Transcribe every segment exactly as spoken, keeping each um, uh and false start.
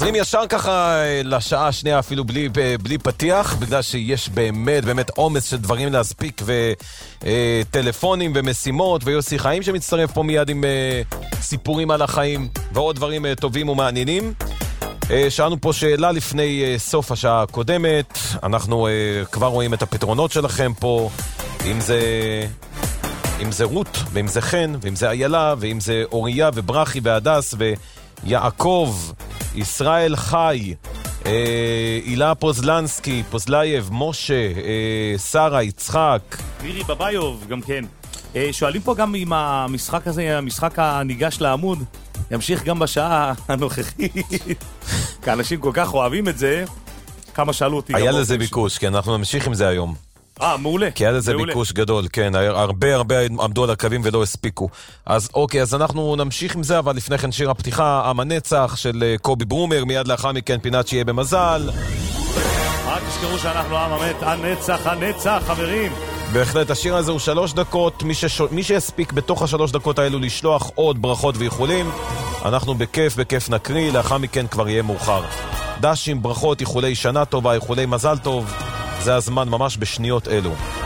חוזרים ישר ככה לשעה השנייה אפילו בלי, בלי פתיח, בגלל שיש באמת באמת עומס של דברים להספיק וטלפונים ומשימות, ויוסי חיים שמצטרף פה מיד עם סיפורים על החיים ועוד דברים טובים ומעניינים. שאלנו פה שאלה לפני סוף השעה הקודמת, אנחנו כבר רואים את הפתרונות שלכם פה, אם זה... אם זה רות, ואם זה חן, ואם זה איילה, ואם זה אוריה וברכי והדס ויעקב, ישראל חי, אה, אילה פוזלנסקי, פוזלייב, משה, אה, שרה, יצחק. מירי בביוב, גם כן. אה, שואלים פה גם אם המשחק הזה, המשחק הניגש לעמוד, ימשיך גם בשעה הנוכחית. כי אנשים כל כך אוהבים את זה, כמה שאלו אותי. היה לזה ביקוש, כן, אנחנו נמשיך עם זה היום. אה, מעולה. כי היה לזה ביקוש גדול, כן, הרבה הרבה עמדו על הקווים ולא הספיקו. אז אוקיי, אז אנחנו נמשיך עם זה, אבל לפני כן שיר הפתיחה, עם הנצח של קובי ברומר, מיד לאחר מכן פינת שיהיה במזל. אל תזכרו שאנחנו עם המת, הנצח, הנצח, חברים. בהחלט, השיר הזה הוא שלוש דקות, מי, שש... מי שיספיק בתוך השלוש דקות האלו לשלוח עוד ברכות ואיחולים, אנחנו בכיף, בכיף נקריא, לאחר מכן כבר יהיה מאוחר. דשים, ברכות, איחולי שנה טובה, איחולי מזל טוב. זה הזמן ממש בשניות אלו.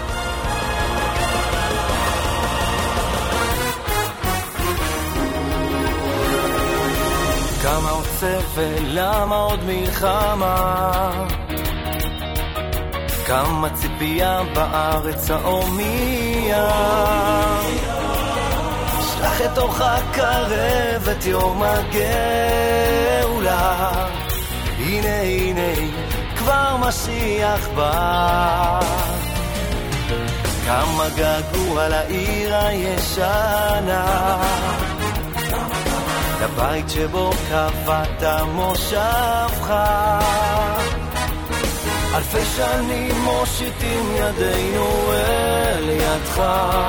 כמה עוד סבל, למה עוד מלחמה? כמה ציפייה בארץ האומיה, שלח את אורך קרב את יום הגאולה, הנה הנה כבר משיח בא. כמה געגוע לעיר הישנה, לבית שבו קבעת מושבך, אלפי שנים מושיטים ידינו אל ידך,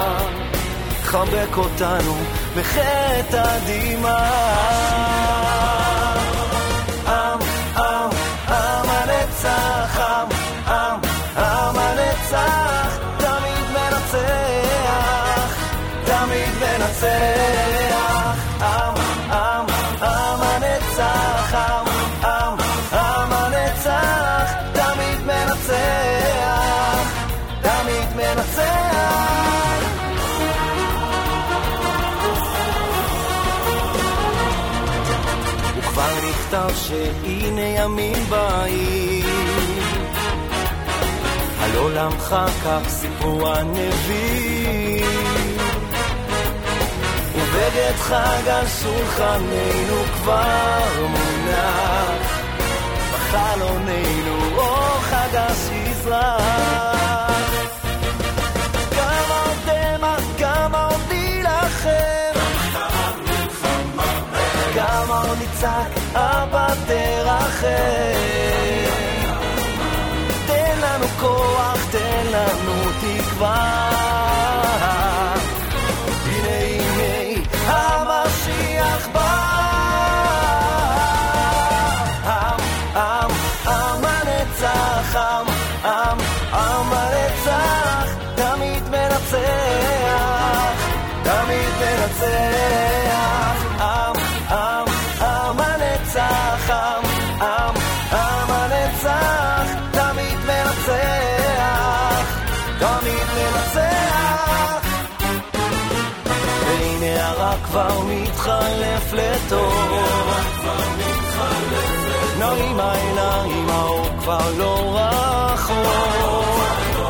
חבק אותנו בחטא הדמעה. עם, עם, עם הנצח, עם, עם, עם הנצח, תמיד מנצח, תמיד מנצח. עם, עם, עם הנצח, עם, עם, עם הנצח, תמיד מנצח, תמיד מנצח. וכבר נכתב שהנה ימים באים, על עולמך כך סיפור הנביאים, ובגד חג על שולחננו כבר מונח, בחלוננו אור חג השזרח. כמה עוד דמע, כמה עוד נילחם, כמה עוד נצעק, אבא תרחם. תן לנו כוח, תן לנו תקווה, הנה הנה המשיח בא. עם, עם, עם הנצח, עם, עם, עם הנצח, תמיד מנצח, תמיד מנצח. עם, עם, עם הנצח, עם, עם, עם הנצח, תמיד מנצח, תמיד מנצח. והנה הרע כבר מתחלף לטוב, נעים העיניים, האור כבר לא רחוק,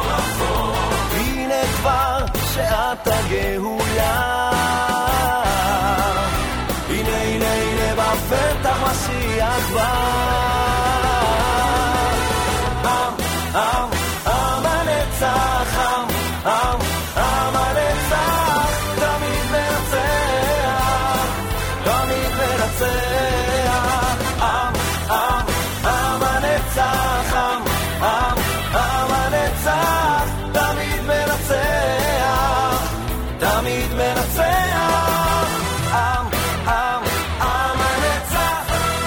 הנה כבר שעת הגאולה, הנה הנה הנה בפתח משיח בא. עם, עם, עם הנצח, עם, עם, עם הנצח, תמיד מנצח, תמיד מנצח. עם, עם, עם הנצח, עם, עם, עם הנצח, תמיד מנצח, תמיד מנצח. עם, עם, עם הנצח.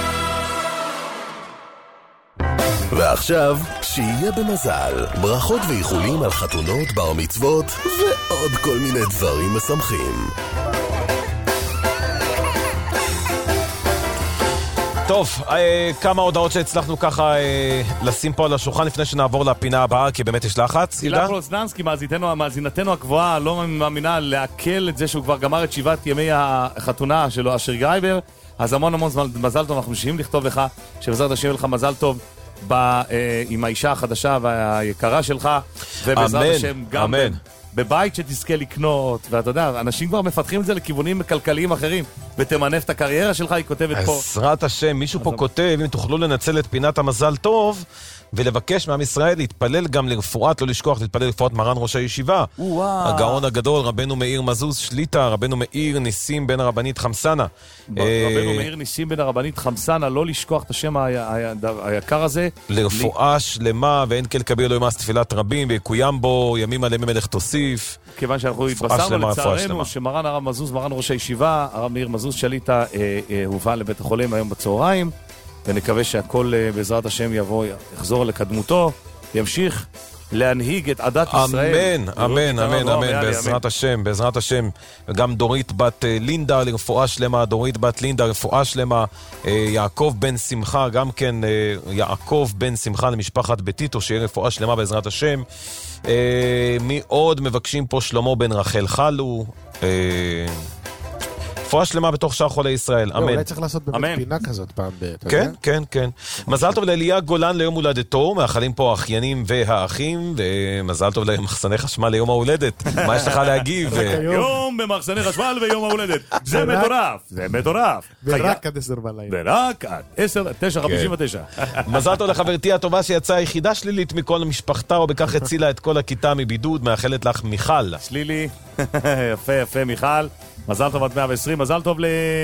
ועכשיו, שיהיה במזל, ברכות ואיחולים על חתונות, בר מצוות ועוד כל מיני דברים משמחים. טוב, אה, כמה הודעות שהצלחנו ככה אה, לשים פה על השולחן לפני שנעבור לפינה הבאה, כי באמת יש לחץ. הילה פרוסננסקי, מאזינתנו הקבועה, לא מאמינה להקל את זה שהוא כבר גמר את שבעת ימי החתונה שלו, אשר גרייבר. אז המון המון מזל טוב, אנחנו משאים לכתוב לך, שבעזרת השם לך מזל טוב ב, אה, עם האישה החדשה והיקרה שלך, ובעזרת אמן, השם גם אמן. בבית שתזכה לקנות, ואתה יודע, אנשים כבר מפתחים את זה לכיוונים כלכליים אחרים, ותמנף את הקריירה שלך, היא כותבת פה. בעזרת השם, מישהו פה כותב, אם תוכלו לנצל את פינת המזל טוב, ולבקש מעם ישראל להתפלל גם לרפואת, לא לשכוח להתפלל לרפואת מרן ראש הישיבה. הגאון הגדול, רבנו מאיר מזוז שליטה, רבנו מאיר ניסים בן הרבנית חמסנה. רבנו מאיר ניסים בן הרבנית חמסנה, לא לשכוח את השם היקר הזה. לרפואה שלמה, ואין כל כביר לא ימאס תפילת רבים, ויקוים בו ימים עליהם מלך תוסיף. כיוון שאנחנו התבשרנו לצערנו, שמרן הרב מזוז, מרן ראש הישיבה, הרב מאיר מזוז שליטה, הובא לבית החולים היום בצהריים. ונקווה שהכל בעזרת השם יבוא, יחזור לקדמותו, ימשיך להנהיג את עדת ישראל. אמן, אמן, אמן, אמן, בעזרת השם, בעזרת השם. וגם דורית בת לינדה לרפואה שלמה, דורית בת לינדה רפואה שלמה, יעקב בן שמחה, גם כן יעקב בן שמחה למשפחת ביתיתו, שיהיה רפואה שלמה בעזרת השם. מי עוד מבקשים פה? שלמה בן רחל חלו, רפואה שלמה בתוך שאר חולי ישראל, אמן. אולי צריך לעשות באמת פינה כזאת פעם. כן, כן, כן. מזל טוב לאליה גולן ליום הולדתו, מאחלים פה האחיינים והאחים, ומזל טוב למחסני חשמל ליום ההולדת. מה יש לך להגיב? יום במחסני חשמל ויום ההולדת. זה מטורף, זה מטורף. ורק עד עשר בלילה. ורק עד עשר, תשע, חמישים ותשע. מזל טוב לחברתי הטובה שיצאה היחידה שלילית מכל משפחתה, ובכך הצילה את כל הכיתה מבידוד. מאחלת לך מיכל. שלילי, יפה, יפה, מיכל. מזל טוב עד מאה ועשרים, מזל טוב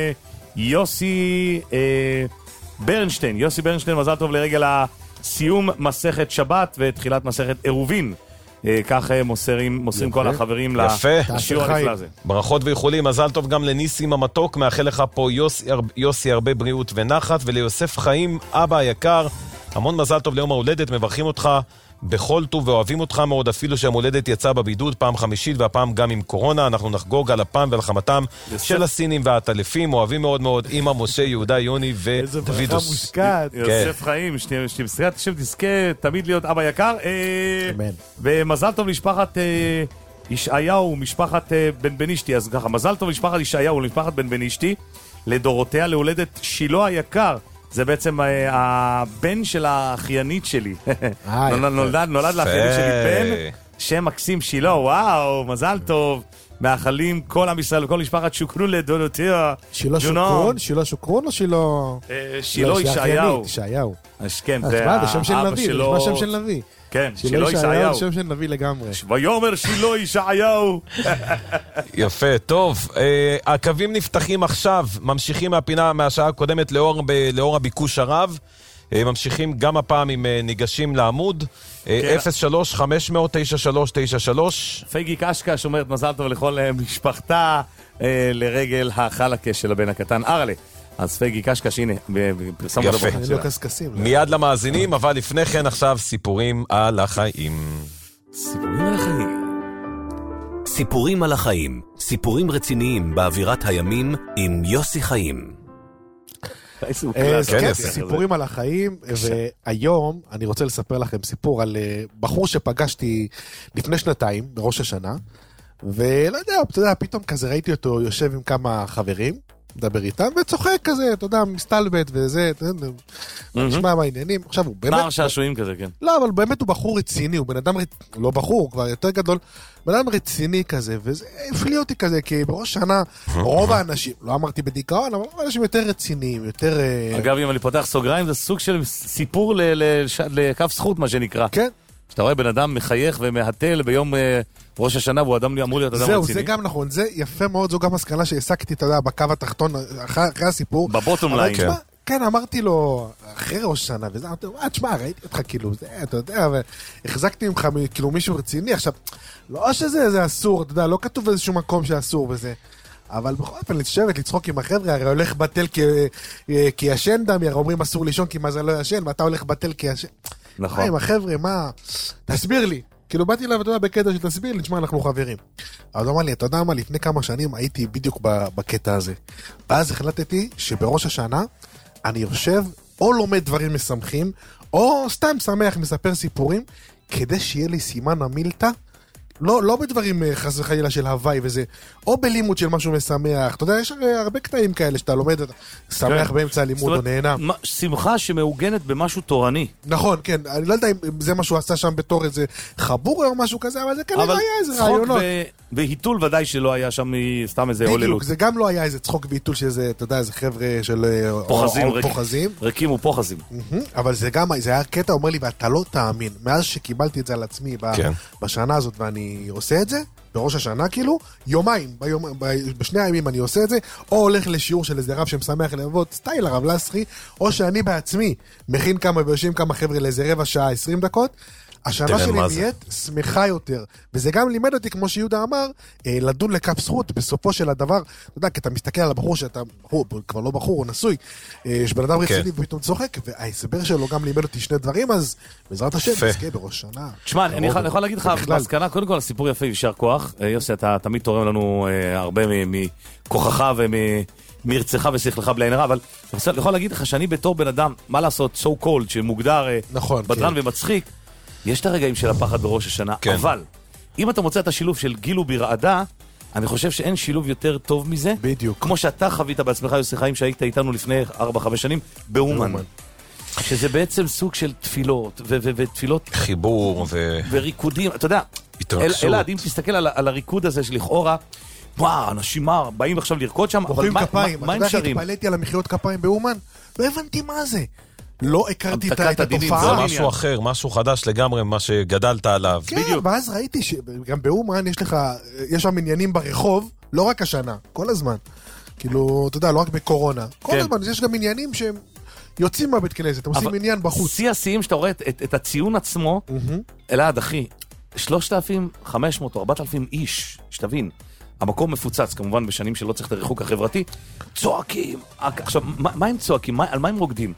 ליוסי אה, ברנשטיין, יוסי ברנשטיין, מזל טוב לרגל הסיום מסכת שבת ותחילת מסכת עירובין. אה, כך מוסרים, מוסרים כל החברים לשיעור הנפלא הזה. ברכות ואיחולים, מזל טוב גם לניסים המתוק, מאחל לך פה יוסי, יוסי הרבה בריאות ונחת, וליוסף חיים, אבא היקר, המון מזל טוב ליום ההולדת, מברכים אותך בכל טוב ואוהבים אותך מאוד, אפילו שהמולדת יצא בבידוד פעם חמישית והפעם גם עם קורונה. אנחנו נחגוג על הפעם ועל חמתם של הסינים והטלפים, אוהבים מאוד מאוד אמא משה יהודה יוני ודוידוס. איזה ברכה מושקעת. יוסף חיים, שתזכה תזכה תמיד להיות אבא יקר. אמן. ומזל טוב למשפחת ישעיהו, משפחת בן בנישתי. אז ככה, מזל טוב למשפחת ישעיהו, למשפחת בן בנישתי, לדורותיה להולדת שילה היקר. זה בעצם הבן של האחיינית שלי. נולד לאחיינית שלי בן, שם מקסים שילה, וואו, מזל טוב. מאחלים כל עם ישראל וכל משפחת שוקרון לדורותיה. שילה שוקרון? שילה שוקרון או שילה... שילה ישעיהו. ישעיהו. כן, זה השם של נביא, זה נשמע שם של נביא. כן, שילה ישעיהו. שם של נביא לגמרי. ויאמר שילה ישעיהו. יפה, טוב. הקווים נפתחים עכשיו, ממשיכים מהפינה מהשעה הקודמת לאור הביקוש הרב. ממשיכים גם הפעם עם ניגשים לעמוד. אפס שלוש חמש מאות תשע שלוש תשע שלוש. פייגי קשקש אומרת מזל טוב לכל משפחתה לרגל החלקה של הבן הקטן ארלה. אז פייגי קשקש, הנה, פרסם אותו בחד שלה. מיד למאזינים, אבל לפני כן עכשיו סיפורים על החיים. סיפורים על החיים. סיפורים על החיים. סיפורים רציניים באווירת הימים עם יוסי חיים. סיפורים על החיים, והיום אני רוצה לספר לכם סיפור על בחור שפגשתי לפני שנתיים, בראש השנה, ולא יודע, אתה יודע, פתאום כזה ראיתי אותו יושב עם כמה חברים, מדבר איתם, וצוחק כזה, אתה יודע, מסתלבט וזה, נשמע מה העניינים. עכשיו הוא באמת... נער שעשועים כזה, כן. לא, אבל באמת הוא בחור רציני, הוא בן אדם, לא בחור, הוא כבר יותר גדול, בן אדם רציני כזה, וזה הפליא אותי כזה, כי בראש שנה, רוב האנשים, לא אמרתי בדיכאון, אבל אנשים יותר רציניים, יותר... אגב, אם אני פותח סוגריים, זה סוג של סיפור לקו זכות, מה שנקרא. כן. שאתה רואה בן אדם מחייך ומהתל ביום ראש השנה, והוא אדם אמור להיות אדם רציני. זהו, זה גם נכון, זה יפה מאוד, זו גם הסקנה שהעסקתי, אתה יודע, בקו התחתון, אחרי הסיפור. בבוטום ליין. כן, אמרתי לו, אחרי ראש שנה, וזה, אמרתי לו, אה, תשמע, ראיתי אותך כאילו, זה, אתה יודע, והחזקתי ממך כאילו מישהו רציני, עכשיו, לא שזה, זה אסור, אתה יודע, לא כתוב באיזשהו מקום שאסור בזה, אבל בכל אופן, לשבת, לצחוק עם החבר'ה, הרי הולך בטל כי ישן דם, הרי אומרים אסור לישון כי מה זה לא ישן, ואתה הולך בטל כי ישן. נכון. מה עם החבר'ה, מה? תסביר לי. כאילו באתי אליו, אתה יודע, בקטע שתסביר לי, תשמע, אנחנו חברים. אבל אמר לי, אתה יודע מה, לפני כמה שנים הייתי בדיוק בקטע הזה. ואז החלטתי שבראש השנה, אני יושב, או לומד דברים משמחים, או סתם שמח, מספר סיפורים, כדי שיהיה לי סימן המילתא, לא, לא בדברים חס וחלילה של הוואי וזה, או בלימוד של משהו משמח. אתה יודע, יש הרבה קטעים כאלה שאתה לומד, שמח באמצע הלימוד או נהנה. שמחה שמעוגנת במשהו תורני. נכון, כן. אני לא יודע אם זה מה שהוא עשה שם בתור איזה חבור או משהו כזה, אבל זה כנראה היה איזה רעיונות. והיטול ודאי שלא היה שם סתם איזה הוללות. בדיוק, זה גם לא היה איזה צחוק והיטול שזה, אתה יודע, איזה חבר'ה של פוחזים. ריקים ופוחזים. אבל זה גם, זה היה קטע, אומר לי, ואתה לא תאמין, מאז שקיבלתי את זה על עצמי בשנה הזאת ואני עושה את זה, בראש השנה כאילו, יומיים, ביום, ב, בשני הימים אני עושה את זה, או הולך לשיעור של איזה רב שמשמח לעבוד, סטייל הרב לסחי, או שאני בעצמי מכין כמה ויושבים כמה חבר'ה לאיזה רבע שעה, עשרים דקות, השנה שלי נהיית שמחה יותר, וזה גם לימד אותי, כמו שיהודה אמר, לדון לכף זכות בסופו של הדבר, אתה יודע, כי אתה מסתכל על הבחור שאתה, הוא כבר לא בחור, הוא נשוי, שבן אדם רציני ופתאום צוחק, וההסבר שלו גם לימד אותי שני דברים, אז בעזרת השם, נזכה בראש שנה. תשמע, אני יכול להגיד לך, בהסקנה, קודם כל, הסיפור יפה, יישר כוח, יוסי, אתה תמיד תורם לנו הרבה מכוחך ומרצך ושכלך בלי עין הרע, אבל אני יכול להגיד לך שאני בתור בן אדם, מה לעשות, so called, שמוגדר בדרן ומצחיק, יש את הרגעים של הפחד בראש השנה, כן. אבל אם אתה מוצא את השילוב של גיל וברעדה, אני חושב שאין שילוב יותר טוב מזה. בדיוק. כמו שאתה חווית בעצמך, יוסי חיים, שהיית איתנו לפני ארבע חמש שנים, באומן. שזה בעצם סוג של תפילות, ותפילות... חיבור ו... וריקודים, אתה יודע, התרגשות. אלעד, אם תסתכל על, על הריקוד הזה שלכאורה, וואו, אנשים מה, באים עכשיו לרקוד שם, אבל מה, מה, מה הם שרים? התפעלתי על המחיאות כפיים באומן, לא הבנתי מה זה. לא הכרתי את התופעה. זה משהו אחר, משהו חדש לגמרי, מה שגדלת עליו. כן, ואז ראיתי שגם באומן יש לך, יש שם עניינים ברחוב, לא רק השנה, כל הזמן. כאילו, אתה יודע, לא רק בקורונה. כל הזמן, יש גם עניינים שהם יוצאים מהבית כנסת, אתם עושים עניין בחוץ. שיא השיאים שאתה רואה את הציון עצמו, אלעד, אחי, שלושת אלפים וחמש מאות או ארבעת אלפים איש, שתבין. המקום מפוצץ, כמובן, בשנים שלא צריך את הריחוק החברתי. צועקים. עכשיו, מה הם צועקים? על מה הם רוקדים?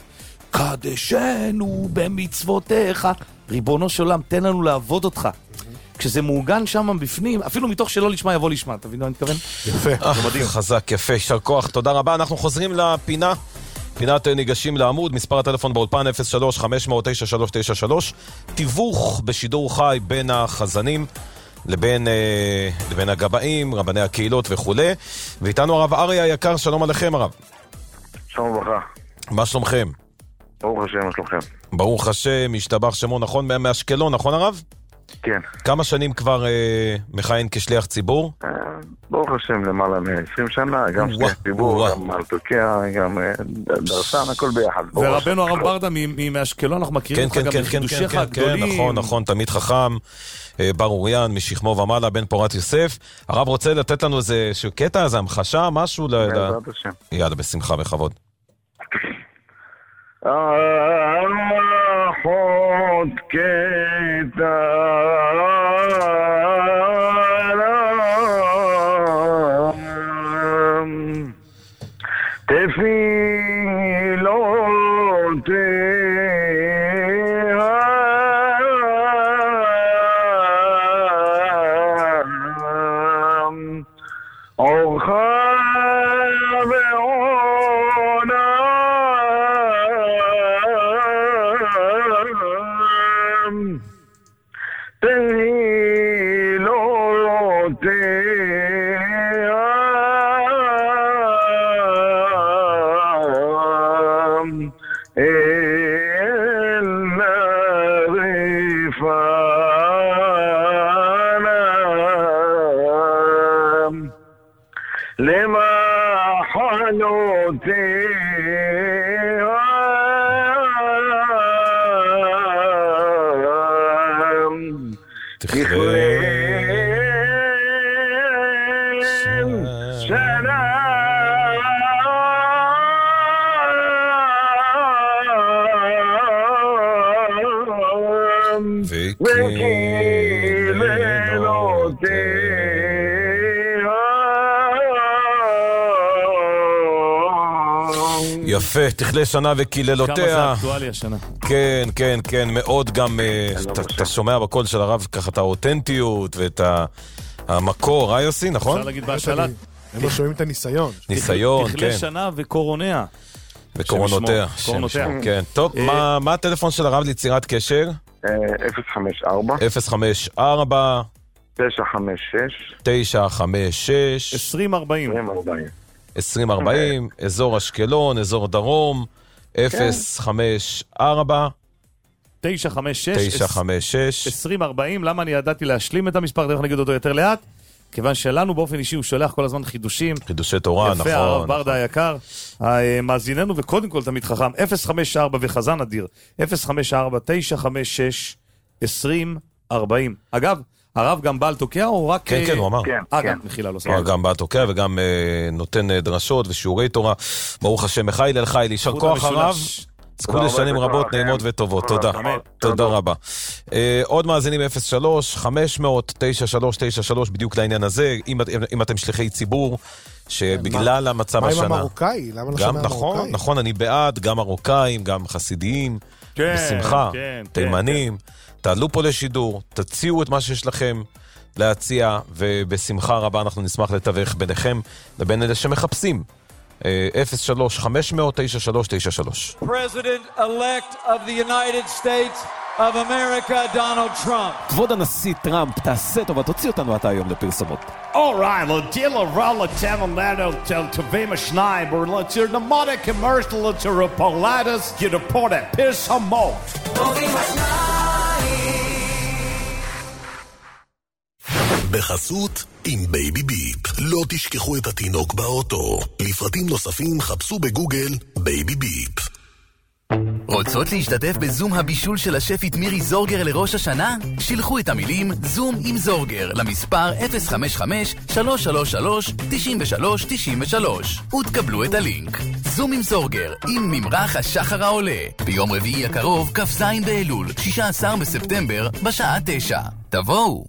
קדשנו במצוותיך, ריבונו של עולם, תן לנו לעבוד אותך. כשזה מעוגן שם בפנים, אפילו מתוך שלא לשמה יבוא לשמה, אתה מבין מה אני מתכוון? יפה. חזק, יפה, יישר כוח, תודה רבה. אנחנו חוזרים לפינה, פינת ניגשים לעמוד, מספר הטלפון באולפן אפס שלוש חמש אפס אפס תשע שלוש תשע שלוש, תיווך בשידור חי בין החזנים לבין, אה, לבין הגבאים, רבני הקהילות וכו'. ואיתנו הרב אריה היקר, שלום עליכם הרב. שלום וברכה. מה שלומכם? ברוך השם, מה שלומכם? ברוך השם, משתבח שמו, נכון? מאשקלון, נכון הרב? כן. כמה שנים כבר אה, מכהן כשליח ציבור? אה, ברוך השם, למעלה מ-עשרים שנה, גם שליח ציבור, גם מלתוקיה, גם אה, דרסן, הכל ביחד. ורבנו הרב ברדה מאשקלון, אנחנו מכירים כן, אותך כן, גם כן, כן, בחידושיך כן, הגדולים. כן, נכון, נכון, תמיד חכם, אה, בר אוריין, משכמו ומעלה, בן פורת יוסף. הרב רוצה לתת לנו איזשהו קטע, איזו המחשה, משהו? בעזרת השם. יאללה, בשמחה, בכבוד. אחות קטע תפילותיה אורך יפה, תכלה שנה וקיללותיה. כמה זה אקטואלי השנה. כן, כן, כן, מאוד גם, אתה שומע בקול של הרב ככה את האותנטיות ואת המקור, אה יוסי, נכון? אפשר להגיד בהשאלת. הם לא שומעים את הניסיון. ניסיון, כן. תכלה שנה וקורוניה. וקורונותיה. קורונותיה. כן. טוב, מה הטלפון של הרב ליצירת קשר? אפס חמש ארבע אפס חמש ארבע תשע חמש שש תשע חמש שש עשרים ארבעים עשרים ארבעים, אזור אשקלון, אזור דרום, אפס חמש ארבע תשע חמש שש תשע חמש שש עשרים ארבעים. למה אני ידעתי להשלים את המספר? אני יכול להגיד אותו יותר לאט, כיוון שלנו באופן אישי הוא שולח כל הזמן חידושים. חידושי תורה, נכון. יפה, הרב ברדה היקר, מאזיננו, וקודם כל תמיד חכם. אפס חמש ארבע וחזן אדיר, אפס חמש ארבע תשע חמש שש עשרים ארבעים. אגב, הרב גם בעל תוקע או רק... כן, כן, הוא אמר. אה, גם, מחילה, לא סבבה. גם בעל תוקע וגם נותן דרשות ושיעורי תורה. ברוך השם, מחיל אל חיל, יישר כוח הרב. זכו לשנים רבות, נעימות וטובות. תודה. תודה רבה. עוד מאזינים אפס שלוש חמש אפס אפס תשע שלוש תשע שלוש, בדיוק לעניין הזה, אם אתם שליחי ציבור, שבגלל המצב השנה... מה עם המרוקאי? למה לא שומע המרוקאי? נכון, נכון, אני בעד, גם מרוקאים, גם חסידיים, בשמחה, תימנים. תעלו פה לשידור, תציעו את מה שיש לכם להציע, ובשמחה רבה אנחנו נשמח לתווך ביניכם לבין אלה שמחפשים. אפס שלוש חמש אפס אפס תשע שלוש תשע שלוש. President-elect of the United States of America, Donald Trump. כבוד הנשיא טראמפ, תעשה טובה, תוציא אותנו אתה היום לפרסומות. Alright, lo dilo rolo temelado tel tevema schnai, bur lo tir the moda commercial to repoladas, you to pour that piss hamo. בחסות עם בייבי ביפ. לא תשכחו את התינוק באוטו. לפרטים נוספים חפשו בגוגל בייבי ביפ. רוצות להשתתף בזום הבישול של השפית מירי זורגר לראש השנה? שילחו את המילים זום עם זורגר למספר אפס חמש חמש שלוש שלוש שלוש תשע שלוש תשע שלוש ותקבלו את הלינק. זום עם זורגר עם ממרח השחר העולה ביום רביעי הקרוב כ"ז באלול שישה עשר בספטמבר בשעה תשע. תבואו.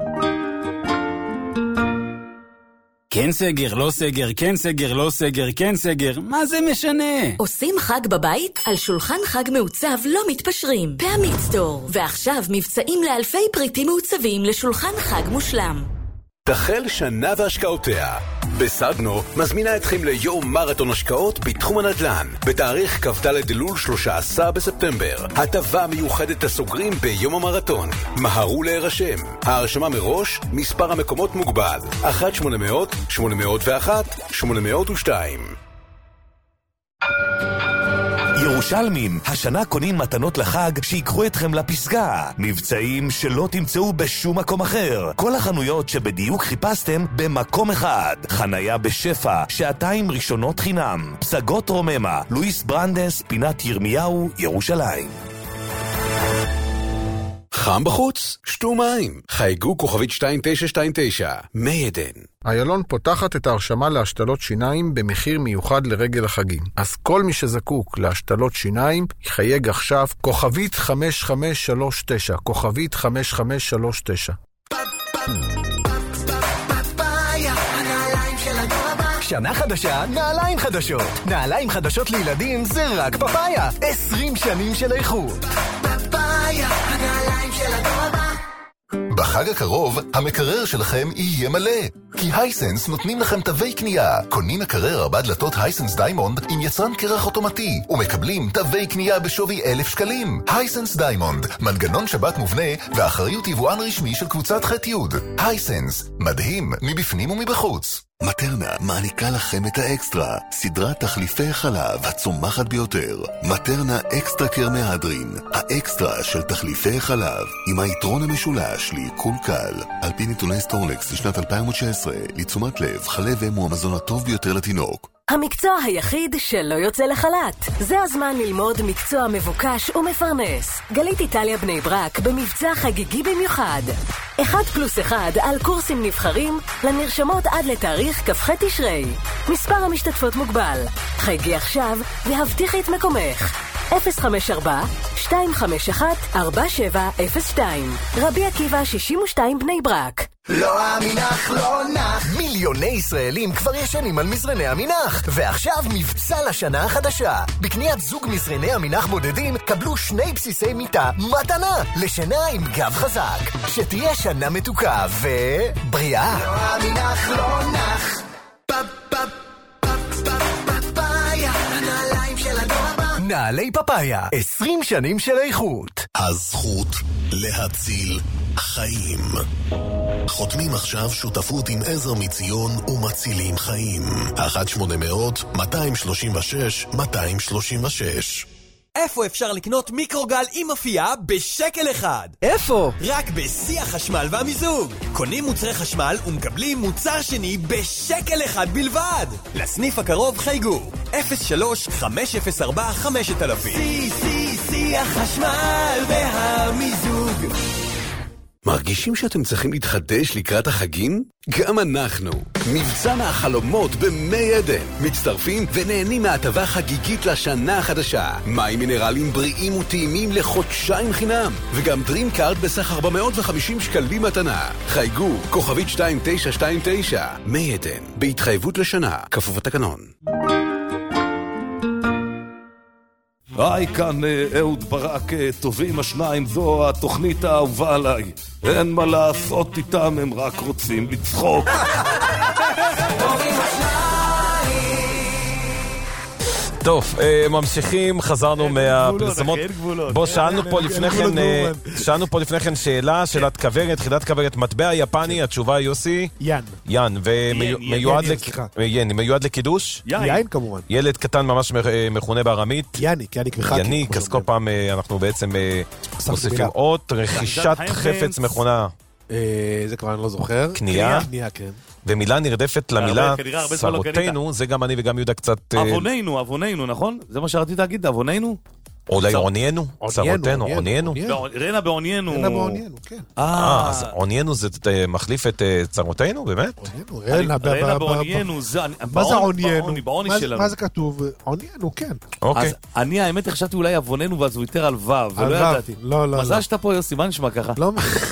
כן סגר, לא סגר, כן סגר, לא סגר, כן סגר, מה זה משנה? עושים חג בבית? על שולחן חג מעוצב לא מתפשרים. פעמית סטור. ועכשיו מבצעים לאלפי פריטים מעוצבים לשולחן חג מושלם. תחל שנה והשקעותיה. בסדנו מזמינה אתכם ליום מרתון השקעות בתחום הנדל"ן בתאריך כ"ד אלול שלושה עשר בספטמבר. הטבה מיוחדת הסוגרים ביום המרתון. מהרו להירשם. ההרשמה מראש, מספר המקומות מוגבל אחת שמונה אפס אפס שמונה אפס אחת שמונה אפס שתיים. ירושלמים, השנה קונים מתנות לחג שיקחו אתכם לפסגה. מבצעים שלא תמצאו בשום מקום אחר. כל החנויות שבדיוק חיפשתם במקום אחד. חנייה בשפע, שעתיים ראשונות חינם. פסגות רוממה, לואיס ברנדס, פינת ירמיהו, ירושלים. חם בחוץ? שתו מים. חייגו כוכבית שתיים תשע שתיים תשע. מי עדן. איילון פותחת את ההרשמה להשתלות שיניים במחיר מיוחד לרגל החגים. אז כל מי שזקוק להשתלות שיניים יחייג עכשיו כוכבית חמש חמש שלוש תשע. כוכבית חמש חמש שלוש תשע. שנה חדשה, נעליים חדשות. נעליים חדשות לילדים זה רק פפאיה. עשרים שנים של איכות. פפאיה, הנעליים של הדור הבא. בחג הקרוב, המקרר שלכם יהיה מלא. כי הייסנס נותנים לכם תווי קנייה. קונים מקרר ארבע דלתות הייסנס דיימונד עם יצרן קרח אוטומטי, ומקבלים תווי קנייה בשווי אלף שקלים. הייסנס דיימונד, מנגנון שבת מובנה, ואחריות יבואן רשמי של קבוצת ח' י'. הייסנס, מדהים מבפנים ומבחוץ. מטרנה מעניקה לכם את האקסטרה, סדרת תחליפי חלב הצומחת ביותר. מטרנה אקסטרה קרמהדרין, האקסטרה של תחליפי חלב, עם היתרון המשולש לעיכול קל. על פי נתוני סטורלקס לשנת אלפיים תשע עשרה, לתשומת לב, חלב אם הוא המזון הטוב ביותר לתינוק. המקצוע היחיד שלא יוצא לחל"ת. זה הזמן ללמוד מקצוע מבוקש ומפרנס. גלית איטליה בני ברק במבצע חגיגי במיוחד. אחד פלוס אחד על קורסים נבחרים לנרשמות עד לתאריך כ"ח תשרי. מספר המשתתפות מוגבל. חייגי עכשיו והבטיחי את מקומך. אפס חמש ארבע שתיים חמש אחת ארבע שבע אפס שתיים. רבי עקיבא שישים ושתיים בני ברק. לא המינח לא נח. מיליוני ישראלים כבר ישנים על מזרני המינח, ועכשיו מבצע לשנה החדשה. בקניית זוג מזרני המינח בודדים קבלו שני בסיסי מיטה מתנה לשינה עם גב חזק. שתהיה שנה מתוקה ובריאה. לא המינח לא נח. פפ פפ פפ פפ פפאיה, הנעליים של הד... נעלי פפאיה, עשרים שנים של איכות. הזכות להציל חיים. חותמים עכשיו שותפות עם עזר מציון ומצילים חיים. אחת שמונה אפס אפס, מאתיים שלושים ושש, מאתיים שלושים ושש. איפה אפשר לקנות מיקרוגל עם אפייה בשקל אחד? איפה? רק בשיא החשמל והמיזוג. קונים מוצרי חשמל ומקבלים מוצר שני בשקל אחד בלבד. לסניף הקרוב חייגו אפס שלוש חמש אפס ארבע חמש אלף. שיא, שיא, שיא החשמל והמיזוג. מרגישים שאתם צריכים להתחדש לקראת החגים? גם אנחנו. מבצע מהחלומות במי עדן. מצטרפים ונהנים מהטבה חגיגית לשנה החדשה. מים מינרלים בריאים וטעימים לחודשיים חינם. וגם דרים קארד בסך ארבע מאות וחמישים שקלים מתנה. חייגו, כוכבית שתיים תשע שתיים תשע. מי עדן. בהתחייבות לשנה. כפוף התקנון. היי, כאן אהוד ברק, טובים השניים, זו התוכנית האהובה עליי. אין מה לעשות איתם, הם רק רוצים לצחוק. טוב, ממשיכים, חזרנו מהפרסומות. בוא, שאלנו פה לפני כן, שאלנו פה לפני כן שאלה, שאלת כברת, חידת כברת, מטבע יפני, התשובה יוסי? ין. ין, ומיועד לקידוש? יין כמובן. ילד קטן ממש מכונה בארמית? יניק, יניק וחקי. יניק, אז כל פעם אנחנו בעצם מוסיפים עוד, רכישת חפץ מכונה. זה כבר אני לא זוכר. קנייה? קנייה, כן. ומילה נרדפת למילה צרותינו, זה גם אני וגם יהודה קצת... אבוננו, אבוננו, נכון? זה מה שרציתי להגיד, אבוננו? אולי עוניינו? צרותינו, עוניינו? רנה בעוניינו. רנה בעוניינו, כן. אה, אז עוניינו זה מחליף את צרותינו, באמת? רנה בעוניינו, זה... מה זה עוניינו? בעוני שלנו. מה זה כתוב? עוניינו, כן. אז אני, האמת, חשבתי אולי אבוננו, ואז הוא יותר על וו, ולא ידעתי. לא, לא. מזל שאתה פה, יוסי, מה נשמע ככה? לא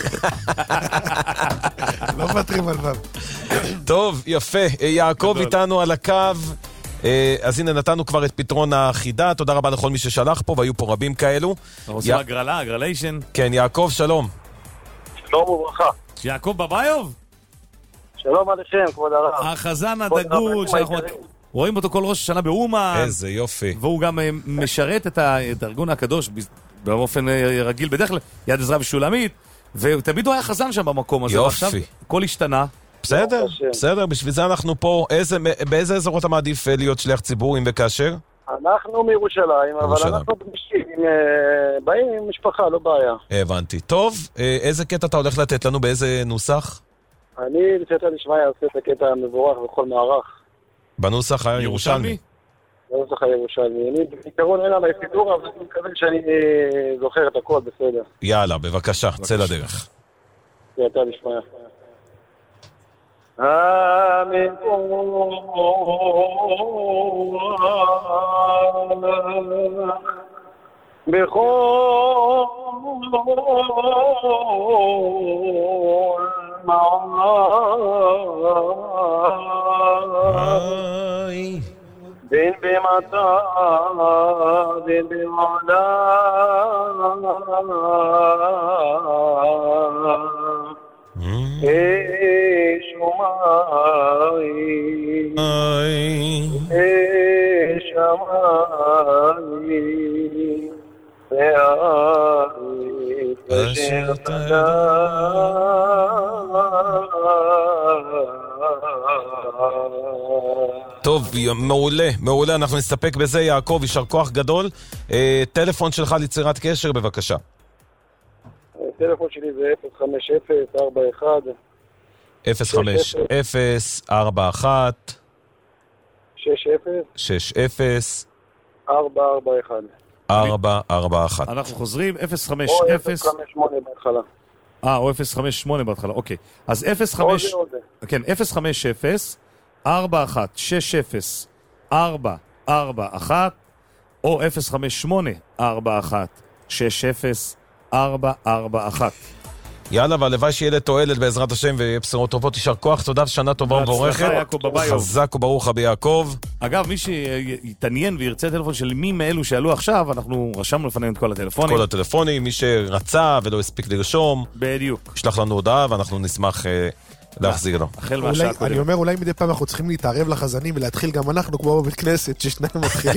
לא מוותרים על וו. טוב, יפה. יעקב איתנו על הקו. אז הנה נתנו כבר את פתרון החידה. תודה רבה לכל מי ששלח פה, והיו פה רבים כאלו. עושים הגרלה, הגרליישן. כן, יעקב, שלום. שלום וברכה. יעקב בביוב? שלום עליכם, כבוד הרב. החזן הדגול, שאנחנו רואים אותו כל ראש השנה באומן. איזה יופי. והוא גם משרת את הארגון הקדוש באופן רגיל, בדרך כלל יד עזרא ושולמית, ותמיד הוא היה חזן שם במקום הזה. יופי. הכל השתנה. בסדר, בסדר, בשביל זה אנחנו פה. באיזה אזור אתה מעדיף להיות שליח ציבור, אם וכאשר? אנחנו מירושלים, אבל אנחנו באים עם משפחה, לא בעיה. הבנתי. טוב, איזה קטע אתה הולך לתת לנו, באיזה נוסח? אני לצטע לשמע יעשה את הקטע המבורך בכל מערך. בנוסח הירושלמי? בנוסח הירושלמי. אני בעיקרון אין עליי סידור, אבל אני מקווה שאני זוכר את הכל בסדר. יאללה, בבקשה, צא לדרך. יעתה לשמע. آمين بخول معاي دين بمطا دين بمعلا ايش وماي ايش وماي يا اشتغل טוב, מעולה, מעולה, אנחנו נסתפק בזה. יעקב, יישר כוח גדול. טלפון שלך ליצירת קשר, בבקשה. הטלפון שלי זה אפס חמש אפס ארבע אחת אפס חמש אפס ארבע אחת שש אפס שש אפס ארבע ארבע אחת ארבע ארבע אחת. אנחנו חוזרים, אפס חמש אפס או אפס חמש שמונה בהתחלה. אה, או אפס חמש שמונה בהתחלה, אוקיי. אז אפס חמש... כן, אפס חמש אפס ארבע אחת שש אפס ארבע ארבע אחת או אפס חמש שמונה ארבע אחת שש אפס ארבע ארבע אחת. יאללה, והלוואי שיהיה לתועלת בעזרת השם ויהיה בשורות טובות, יישר כוח, תודה, שנה טובה ובורכת. חזק וברוך רבי יעקב. אגב, מי שיתעניין וירצה טלפון של מי מאלו שעלו עכשיו, אנחנו רשמנו לפנינו את כל הטלפונים. כל הטלפונים, מי שרצה ולא הספיק לרשום. בדיוק. ישלח לנו הודעה ואנחנו נשמח להחזיר לו. אני אומר, אולי מדי פעם אנחנו צריכים להתערב לחזנים ולהתחיל גם אנחנו כמו בבית כנסת, ששניים מתחילים.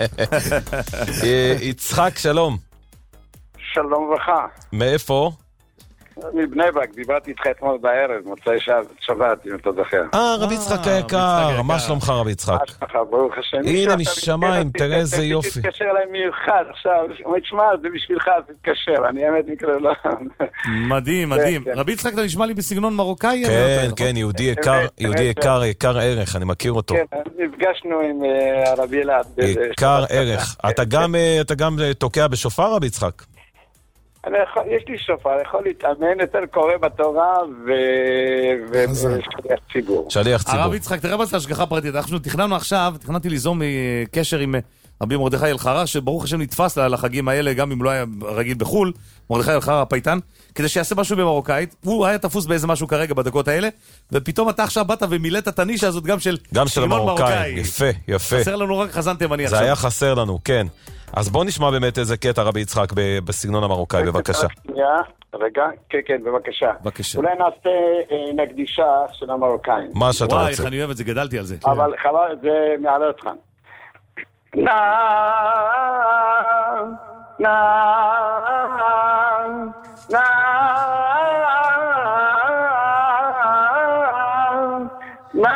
יצחק, שלום. שלום וברכה. מאיפה? מבני ברק, דיברתי איתך אתמול בערב, מוצאי שבת, אם אתה זוכר. אה, רבי יצחק היקר, מה שלומך רבי יצחק? מה שלומך, ברוך השם. הנה משמיים, תראה איזה יופי. תתקשר אליי מיוחד עכשיו, הוא תשמע, זה בשבילך, תתקשר, אני האמת מקרה לא... מדהים, מדהים. רבי יצחק, אתה נשמע לי בסגנון מרוקאי? כן, כן, יהודי יקר, יהודי יקר, יקר ערך, אני מכיר אותו. כן, נפגשנו עם הרבי אלעד. יקר ערך. אתה גם תוקע בשופר, רבי יצחק? יש לי שופר, יכול להתאמן, יותר קורא בתורה ושליח ציבור. שליח ציבור. הרב יצחק, תראה בזה השגחה פרטית. אנחנו תכננו עכשיו, תכננתי ליזום קשר עם רבי מרדכי אלחרר, שברוך השם נתפס לחגים האלה, גם אם לא היה רגיל בחול, מרדכי אלחרר הפייטן, כדי שיעשה משהו במרוקאית. הוא היה תפוס באיזה משהו כרגע בדקות האלה, ופתאום אתה עכשיו באת ומילאת את הנישה הזאת גם של גם של המרוקאי. יפה, יפה. חסר לנו רק חזן תימני עכשיו. זה היה חסר לנו, כן. אז בוא נשמע באמת איזה קטע רבי יצחק בסגנון המרוקאי, בבקשה. רגע, כן, כן, בבקשה. בבקשה. אולי נעשה נקדישה של המרוקאים. מה שאתה רוצה. וואי, איך אני אוהב את זה, גדלתי על זה. אבל חבל, זה מעלה אותך. נא, נא, נא, נא,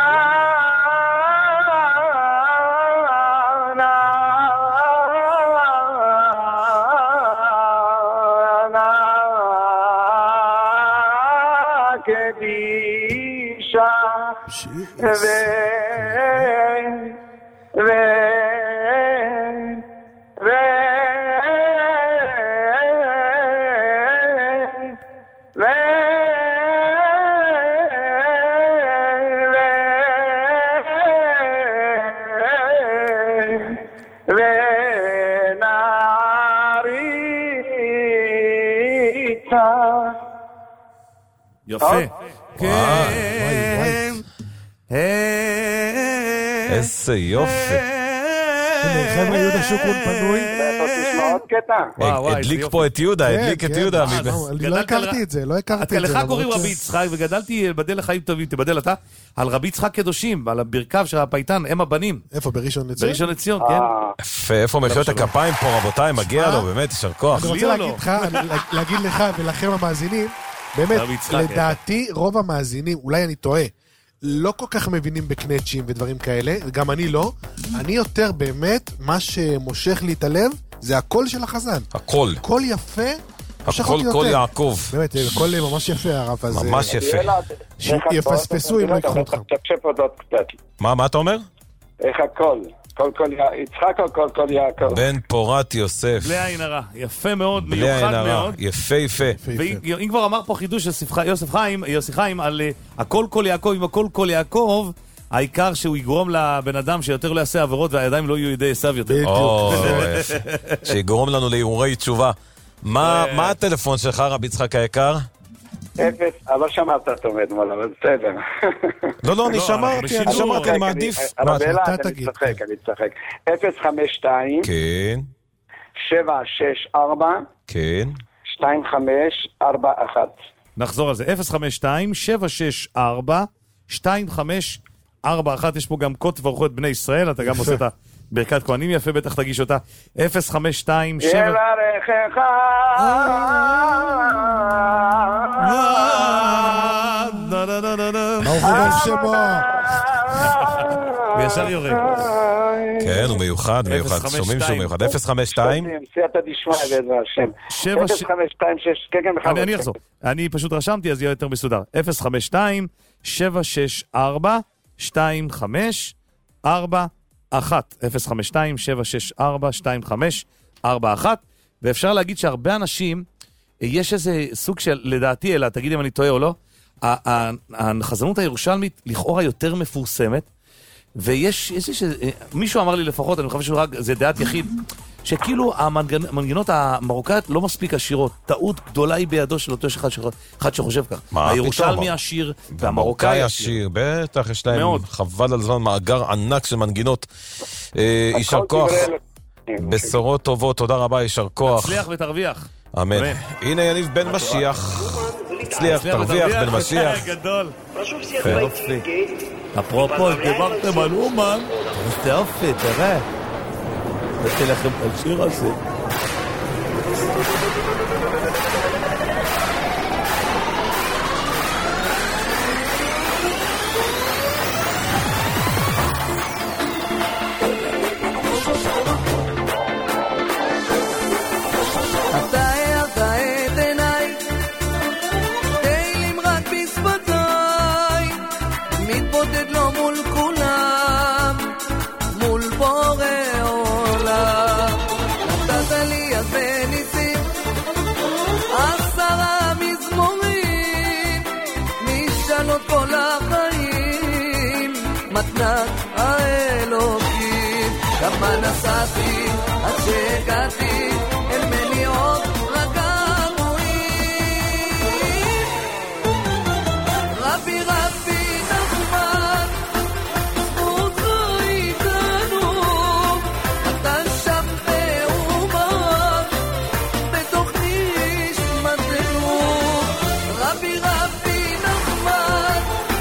ו... ו... ו... ו... ו... ונריתה. יפה. כן. איזה יופי. חבר'ה, יהודה שוקרון פנוי. תשמע עוד קטע. הדליק פה את יהודה, הדליק את יהודה. אני לא הכרתי את זה, לא הכרתי את זה. לך קוראים רבי יצחק, וגדלתי בדל לחיים טובים, תבדל אתה, על רבי יצחק קדושים, על הברכיו של הפייטן, הם הבנים. איפה, בראשון לציון? בראשון לציון, כן. איפה מחיאות הכפיים פה, רבותיי, מגיע לו, באמת, יישר כוח. אני רוצה להגיד לך ולכם המאזינים, באמת, לדעתי רוב המאזינים, אולי אני טועה, לא כל כך מבינים בקנצ'ים ודברים כאלה, גם אני לא. אני יותר באמת, מה שמושך לי את הלב, זה הקול של החזן. הקול. קול יפה, הקול קול יעקב. באמת, קול ממש יפה הרב הזה. ממש יפה. שיפספסו אם לא יקחו אותך. מה, מה אתה אומר? איך הקול? קול קול יצחק או קול קול יעקב? בן פורת יוסף. בלי עין הרע. יפה מאוד, בלי מיוחד עין הרע. מאוד. יפה יפה. ואם כבר אמר פה חידוש יוסף חיים, יוסי חיים, על הקול קול יעקב, עם הקול קול יעקב, העיקר שהוא יגרום לבן אדם שיותר לא יעשה עבירות והידיים לא יהיו ידי עשיו יותר. שיגרום לנו להרהורי תשובה. מה הטלפון שלך, רבי יצחק היקר? אפס, אבל שמעת את עומד מולה, אבל בסדר. לא, לא, אני שמרתי, אני שמרתי, אני מעדיף. רבי אלעד, אני צחק, אני צחק. אפס חמש שתיים כן. שבע שש ארבע כן. שתיים חמש ארבע אחת. נחזור על זה, אפס חמש שתיים שבע שש ארבע שתיים חמש ארבע אחת. יש פה גם קוד תברכו את בני ישראל, אתה גם עושה את ברכת כהנים יפה, בטח תגיש אותה. אפס חמש שתיים שבע יברכך ברוך הוא שמו. וישר יורד. כן, הוא מיוחד, מיוחד. שומעים שהוא מיוחד. אפס חמש שתיים סייעתא דשמיא בעזרת השם. אפס חמש שתיים שש כן כן בכלל. אני אחזור. אני פשוט רשמתי, אז יהיה יותר מסודר. אפס חמש שתיים שבע שש ארבע שתיים חמש ארבע אחת. אפס חמש שתיים שבע שש ארבע שתיים חמש ארבע אחת. ואפשר להגיד שהרבה אנשים, יש איזה סוג של, לדעתי, אלא, תגיד אם אני טועה או לא, החזנות הירושלמית לכאורה יותר מפורסמת, ויש, יש, יש, מישהו אמר לי לפחות, אני חושב שזה דעת יחיד, שכאילו המנגנ... המנגנות המרוקאיות לא מספיק עשירות. טעות גדולה היא בידו של אותו אחד, ש... אחד שחושב כך. הירושלמי עשיר והמרוקאי עשיר. בטח, יש להם מאוד. חבל על זמן, מאגר ענק של מנגינות. יישר כוח. בשורות טובות, תודה רבה, יישר כוח. תצליח ותרוויח. אמן. הנה יניב בן משיח. תצליח, תרוויח בן משיח. גדול. יופי. אפרופו, דיברתם על אומן. זה יופי, תראה. נתתי לכם על שיר הזה. מתנת האלוקים, כמה נסעתי עד שהגעתי אל מליאות רגעועים. רבי רבי נחמן, זכותך איתנו, אתה שם באומן, בתוך נשמתנו. רבי רבי נחמן,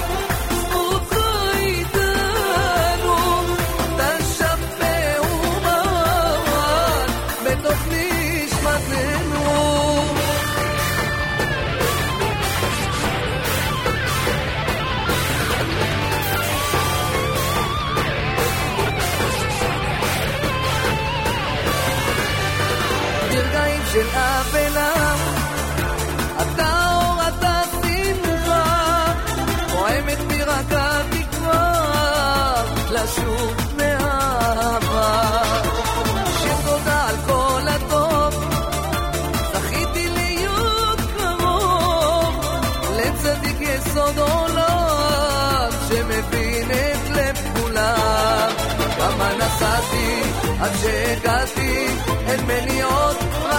של אבלה, אתה אור, אתה שמחה, פועמת בי רק התקווה, לשוב מאהבה. שיר תודה על כל הטוב, זכיתי להיות קרוב, לצדיק יסוד עולם, שמבין את לב כולם. כמה נסעתי עד שהגעתי אל מליאות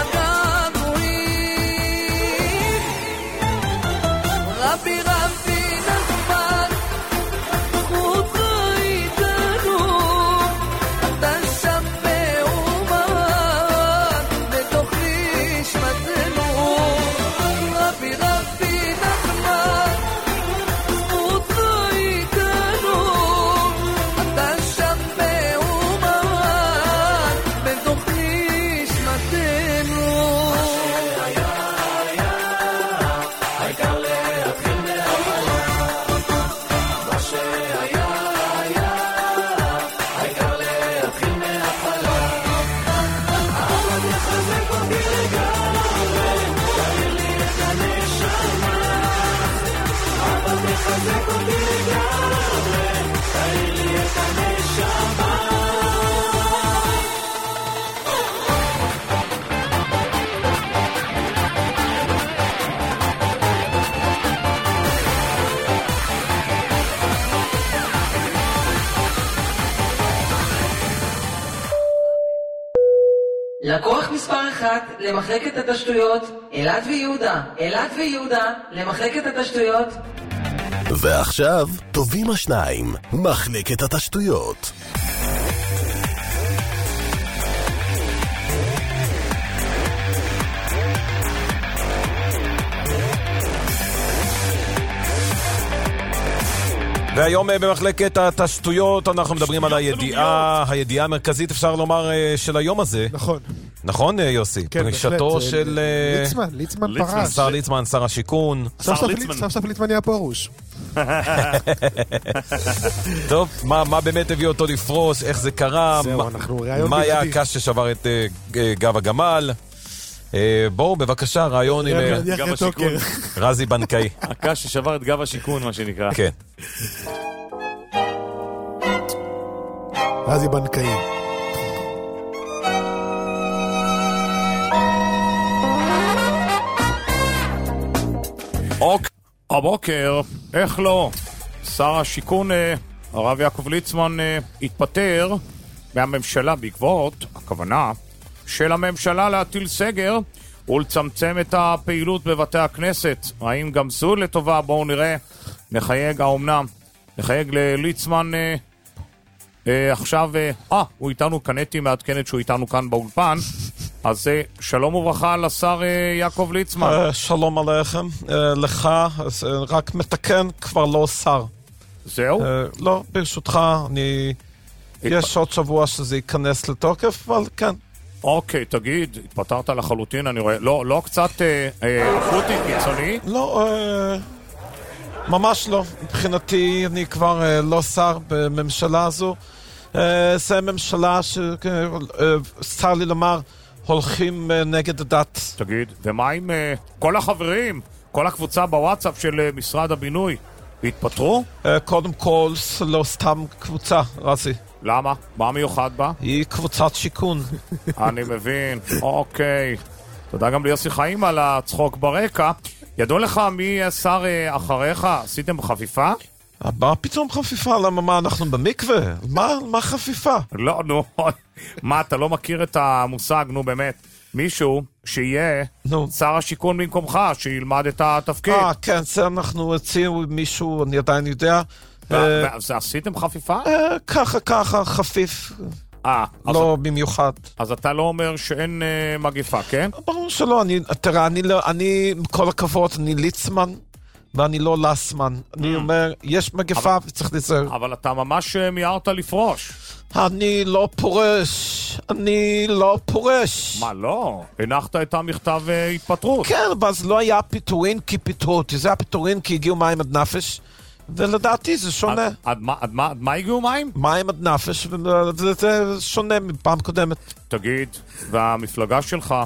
רגעועים. רבי רבי נחמן, זכותך איתנו, אתה שם באומן, בתוך נשמתנו. רבי רבי נחמן, זכותך איתנו, אתה שם באומן, בתוך נשמתנו. לקוח מספר אחת למחלקת התשתיות, אלעד ויהודה. אלעד ויהודה למחלקת התשתיות. ועכשיו, טובים השניים, מחלקת התשתיות. והיום במחלקת התשתיות אנחנו מדברים על הידיעה, הידיעה המרכזית אפשר לומר של היום הזה. נכון. נכון יוסי? כן, פרישתו של... ליצמן, ליצמן פרש. שר ליצמן, שר השיכון. סוף סוף ליצמן נהיה פרוש. טוב, מה באמת הביא אותו לפרוש, איך זה קרה, מה היה הקש ששבר את גב הגמל. בואו בבקשה רעיון עם גב השיכון, רזי בנקאי, הקש ששבר את גב השיכון מה שנקרא. כן, רזי בנקאי. הבוקר, איך לא, שר השיכון הרב יעקב ליצמן התפטר מהממשלה בעקבות, הכוונה, של הממשלה להטיל סגר ולצמצם את הפעילות בבתי הכנסת. האם גם זו לטובה? בואו נראה. נחייג האומנם. נחייג לליצמן אה, אה, עכשיו. אה, אה, הוא איתנו, קנטי מעדכנת שהוא איתנו כאן באולפן. אז אה, שלום וברכה לשר אה, יעקב ליצמן. אה, שלום עליכם. אה, לך, אז, אה, רק מתקן, כבר לא שר. זהו? אה, לא, ברשותך, אני... יש עוד שבוע שזה ייכנס לתוקף, אבל כן. אוקיי, תגיד, התפטרת לחלוטין, אני רואה. לא, לא קצת אקוטי, קיצוני? לא, אה, ממש לא. מבחינתי, אני כבר אה, לא שר בממשלה הזו. אה, זה ממשלה שצר אה, לי לומר, הולכים אה, נגד הדת. תגיד, ומה עם אה, כל החברים, כל הקבוצה בוואטסאפ של אה, משרד הבינוי, התפטרו? אה, קודם כל, לא סתם קבוצה, רזי. למה? מה מיוחד בה? היא קבוצת שיקון. אני מבין, אוקיי. תודה גם ליוסי חיים על הצחוק ברקע. ידעו לך מי שר אחריך? עשיתם חפיפה? מה פתאום חפיפה? למה מה, אנחנו במקווה? מה, מה חפיפה? לא, נו, מה, אתה לא מכיר את המושג, נו באמת. מישהו שיהיה נו. שר השיקון במקומך, שילמד את התפקיד. אה, כן, זה אנחנו הציעו מישהו, אני עדיין יודע. אז עשיתם חפיפה? ככה, ככה, חפיף. אה, לא במיוחד. אז אתה לא אומר שאין מגיפה, כן? ברור שלא, תראה, אני, עם כל הכבוד, אני ליצמן, ואני לא לסמן. אני אומר, יש מגיפה וצריך להיזהר. אבל אתה ממש מיהרת לפרוש. אני לא פורש. אני לא פורש. מה, לא? הנחת את המכתב התפטרות. כן, אבל זה לא היה פיטורין כי פיטרו. זה היה פיטורין כי הגיעו מים עד נפש. ולדעתי זה שונה. עד, עד, עד, עד, עד מה הגיעו מים? מים עד נפש, וזה שונה מפעם קודמת. תגיד, והמפלגה שלך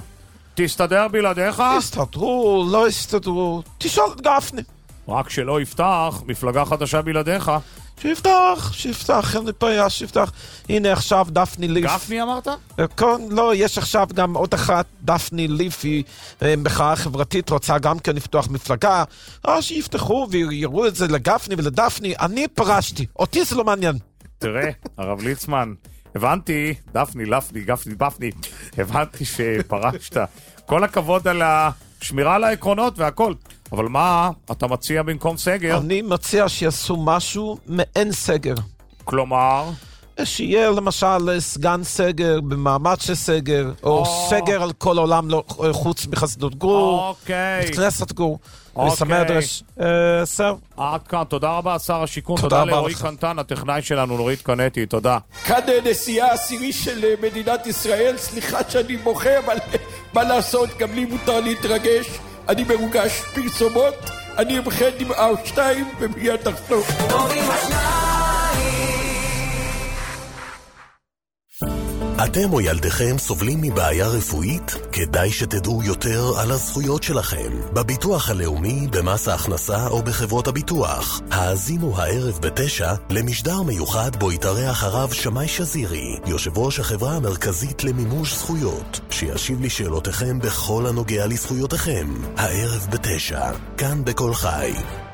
תסתדר בלעדיך? תסתדרו, לא יסתדרו. תשאל את גפני. רק שלא יפתח מפלגה חדשה בלעדיך. שיפתח, שיפתח, אין לי בעיה, שיפתח. הנה עכשיו דפני ליף. גפני אמרת? כן, לא, יש עכשיו גם עוד אחת, דפני ליף, היא מחאה חברתית, רוצה גם כן לפתוח מפלגה. אה, שיפתחו ויראו את זה לגפני ולדפני. אני פרשתי, אותי זה לא מעניין. תראה, הרב ליצמן, הבנתי, דפני, לפני, גפני, בפני, הבנתי שפרשת. כל הכבוד על השמירה על העקרונות והכל. אבל מה אתה מציע במקום סגר? אני מציע שיעשו משהו מעין סגר. כלומר? שיהיה למשל סגן סגר במעמד של סגר, או סגר על כל העולם חוץ מחסידות גור. אוקיי. כנסת גור. וסמדרש. סר. עד כאן, תודה רבה, שר השיכון. תודה לרועי קנטן, הטכנאי שלנו, נורית קנטי, תודה. כאן נשיאה העשירי של מדינת ישראל, סליחה שאני בוכה, אבל מה לעשות, גם לי מותר להתרגש. אני מרוגש, פרסומות, אני אמחד עם אאו שתיים ומיד תחתוך. אתם או ילדיכם סובלים מבעיה רפואית? כדאי שתדעו יותר על הזכויות שלכם. בביטוח הלאומי, במס ההכנסה או בחברות הביטוח. האזינו הערב בתשע למשדר מיוחד בו יתארח הרב שמאי שזירי, יושב ראש החברה המרכזית למימוש זכויות, שישיב לי שאלותיכם בכל הנוגע לזכויותיכם. הערב בתשע, כאן בכל חי.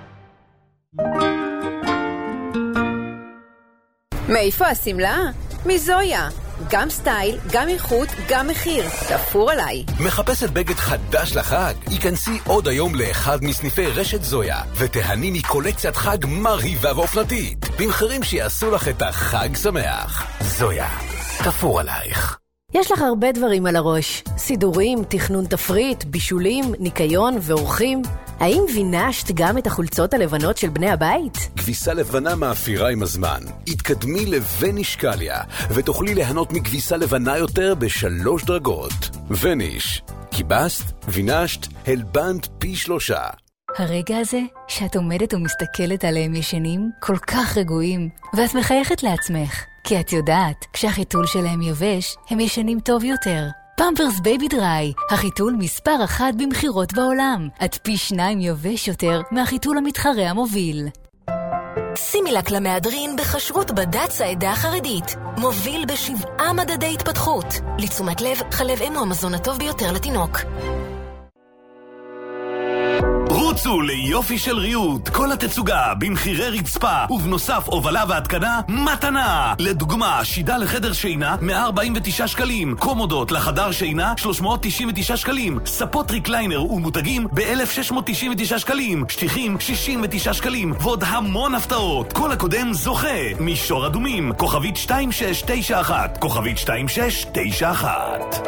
מאיפה הסמלה? מזויה. גם סטייל, גם איכות, גם מחיר. תפור עליי. מחפשת בגד חדש לחג? היכנסי עוד היום לאחד מסניפי רשת זויה, ותהני מקולקציית חג מרהיבה ואופנתית, במחירים שיעשו לך את החג שמח. זויה, תפור עלייך. יש לך הרבה דברים על הראש. סידורים, תכנון תפריט, בישולים, ניקיון ואורחים. האם וינשת גם את החולצות הלבנות של בני הבית? כביסה לבנה מאפירה עם הזמן. התקדמי לווניש קליה, ותוכלי ליהנות מכביסה לבנה יותר בשלוש דרגות. וניש, קיבסת, וינשת, הלבנת פי שלושה. הרגע הזה שאת עומדת ומסתכלת עליהם ישנים, כל כך רגועים, ואת מחייכת לעצמך. כי את יודעת, כשהחיתול שלהם יבש, הם ישנים טוב יותר. פמפרס בייבי דריי, החיתול מספר אחת במחירות בעולם. עד פי שניים יבש יותר מהחיתול המתחרה המוביל. שימי לק למהדרין בחשרות בד"ץ העדה החרדית. מוביל בשבעה מדדי התפתחות. לתשומת לב, חלב אם הוא המזון הטוב ביותר לתינוק. רוצו ליופי של ריהוט, כל התצוגה במחירי רצפה, ובנוסף הובלה והתקנה מתנה. לדוגמה, שידה לחדר שינה מאה ארבעים ותשעה שקלים, קומודות לחדר שינה שלוש מאות תשעים ותשעה שקלים, ספות ריקליינר ומותגים ב-אלף שש מאות תשעים ותשעה שקלים, שטיחים שישים ותשעה שקלים, ועוד המון הפתעות. כל הקודם זוכה. מישור אדומים, כוכבית שתיים שש תשע אחת, כוכבית שתיים שש תשע אחת.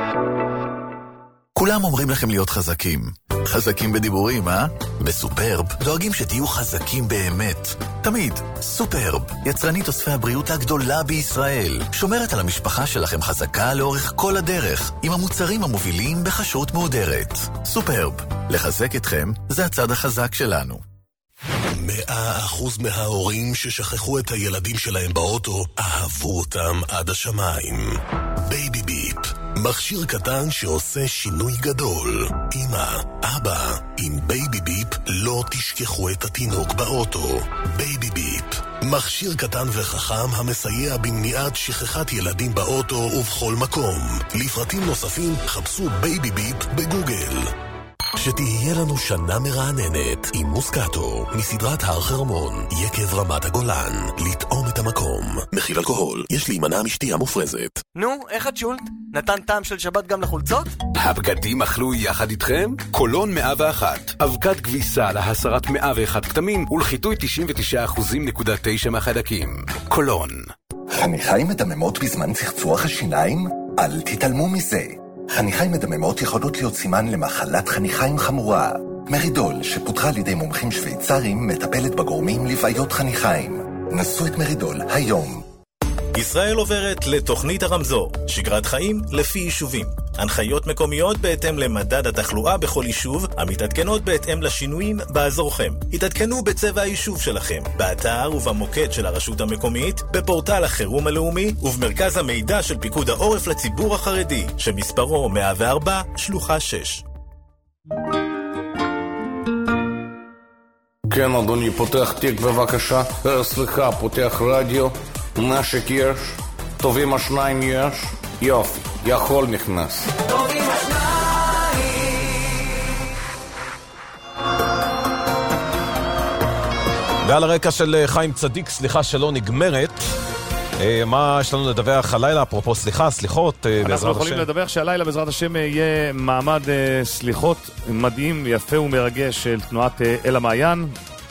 כולם אומרים לכם להיות חזקים. חזקים בדיבורים, אה? בסופרב דואגים שתהיו חזקים באמת. תמיד. סופרב, יצרנית אוספי הבריאות הגדולה בישראל. שומרת על המשפחה שלכם חזקה לאורך כל הדרך, עם המוצרים המובילים בחשות מהודרת. סופרב, לחזק אתכם זה הצד החזק שלנו. מאה אחוז מההורים ששכחו את הילדים שלהם באוטו, אהבו אותם עד השמיים. בייבי ביפ, מכשיר קטן שעושה שינוי גדול. אמא, אבא, עם בייבי ביפ לא תשכחו את התינוק באוטו. בייבי ביפ, מכשיר קטן וחכם המסייע במניעת שכחת ילדים באוטו ובכל מקום. לפרטים נוספים חפשו בייבי ביפ בגוגל. שתהיה לנו שנה מרעננת עם מוסקטו מסדרת הר חרמון, יקב רמת הגולן, לטעום את המקום. מכיל אלכוהול, יש להימנע משתייה מופרזת. נו, איך את שולט? נתן טעם של שבת גם לחולצות? הבגדים אכלו יחד איתכם? קולון מאה ואחת, אבקת כביסה להסרת מאה ואחת כתמים ולחיטוי תשעים ותשעה אחוז נקודה תשע מהחיידקים. קולון. חניכיים מדממות בזמן צחצוח השיניים? אל תתעלמו מזה. חניכיים מדממות יכולות להיות סימן למחלת חניכיים חמורה. מרידול, שפותחה על ידי מומחים שוויצרים, מטפלת בגורמים לבעיות חניכיים. נסו את מרידול היום. ישראל עוברת לתוכנית הרמזור, שגרת חיים לפי יישובים. הנחיות מקומיות בהתאם למדד התחלואה בכל יישוב, המתעדכנות בהתאם לשינויים באזורכם. התעדכנו בצבע היישוב שלכם, באתר ובמוקד של הרשות המקומית, בפורטל החירום הלאומי ובמרכז המידע של פיקוד העורף לציבור החרדי, שמספרו מאה וארבע שלוחה שש. כן, אדוני, פותח תיק בבקשה. סליחה, פותח רדיו. נשק יש, טובים השניים יש, יופי, יכול נכנס. טובים השניים. ועל הרקע של חיים צדיק, סליחה שלא נגמרת, מה יש לנו לדווח הלילה? אפרופו סליחה, סליחות, בעזרת השם. אנחנו יכולים לדווח שהלילה בעזרת השם יהיה מעמד סליחות מדהים, יפה ומרגש של תנועת אל המעיין.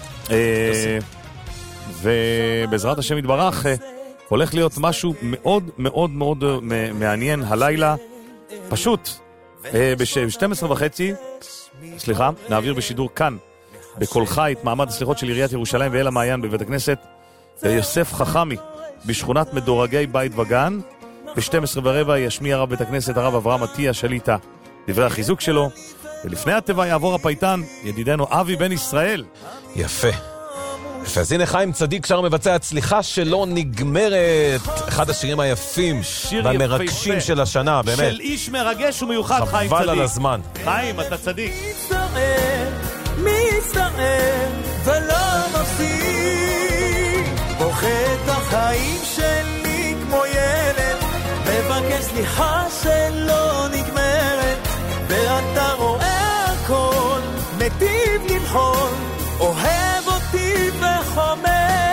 ובעזרת השם יתברך הולך להיות משהו מאוד מאוד מאוד מעניין הלילה. פשוט ב-שתים עשרה וחצי, סליחה, נעביר בשידור כאן בכל חי את מעמד הסליחות של עיריית ירושלים ואל המעיין בבית הכנסת יוסף חכמי בשכונת מדורגי בית וגן. ב-שתים עשרה ורבע ישמיע רב בית הכנסת הרב אברהם עטיה שליטה דברי החיזוק שלו, ולפני הטבע יעבור הפייטן ידידנו אבי בן ישראל. יפה. אז הנה חיים צדיק שר מבצע הצליחה שלא נגמרת, אחד השירים היפים והמרגשים של השנה, באמת. של איש מרגש ומיוחד, חיים צדיק. חבל על הזמן. חיים, אתה צדיק. מצטער, מצטער, ולא מפסיק, בוכה את החיים שלי כמו ילד, מבקש סליחה שלא נגמרת, ואתה רואה הכל, מטיב למחול, אוהב אותי וחומל.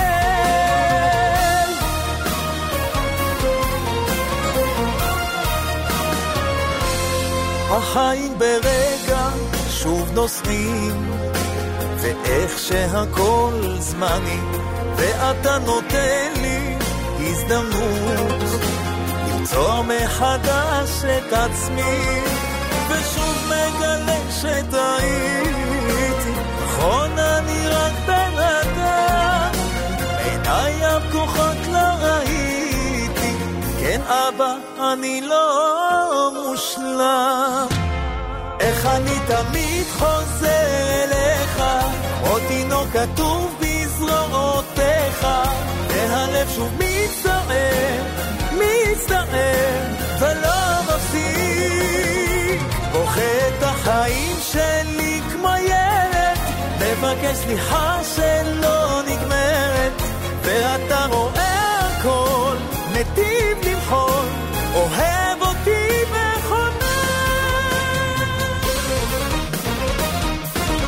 החיים ברגע שוב נוסעים, ואיך שהכל זמני, ואתה נותן לי הזדמנות למצוא מחדש את עצמי, ושוב מגלה שטעיתי, נכון אני רק בן אדם, עיניי הפקוחות לא ראיתי, כן אבא אני לא מושלם, איך אני תמיד חוזר אליך, כמו תינוק כתוב בזרועותיך, והלב שוב מצטער, מצטער ולא מפסיק, בוכה את החיים שלי כמו ילד, מבקש סליחה שלא נגמרת, ואתה רואה הכל, מטיב למחול, אוהב אותי וחומר.